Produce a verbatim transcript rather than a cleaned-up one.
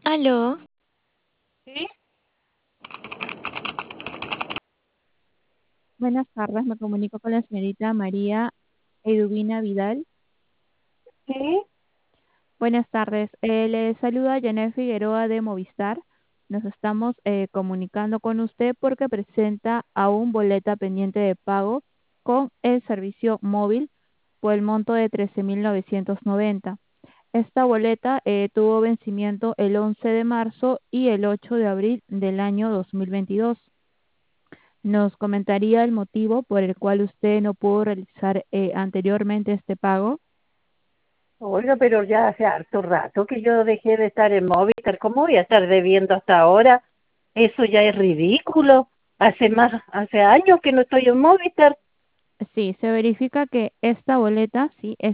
Aló, Sí, Buenas tardes, me comunico con la señorita María Eduvina Vidal. sí. Buenas tardes, eh, le saluda Janet Figueroa de Movistar. Nos estamos eh, comunicando con usted porque presenta aún boleta pendiente de pago con el servicio móvil por el monto de trece mil novecientos noventa. Esta boleta eh, tuvo vencimiento el once de marzo y el ocho de abril del año dos mil veintidós. ¿Nos comentaría el motivo por el cual usted no pudo realizar eh, anteriormente este pago? Oiga, pero ya hace harto rato que yo dejé de estar en Movistar. ¿Cómo voy a estar debiendo hasta ahora? Eso ya es ridículo. Hace más, hace años que no estoy en Movistar. Sí, se verifica que esta boleta, sí, es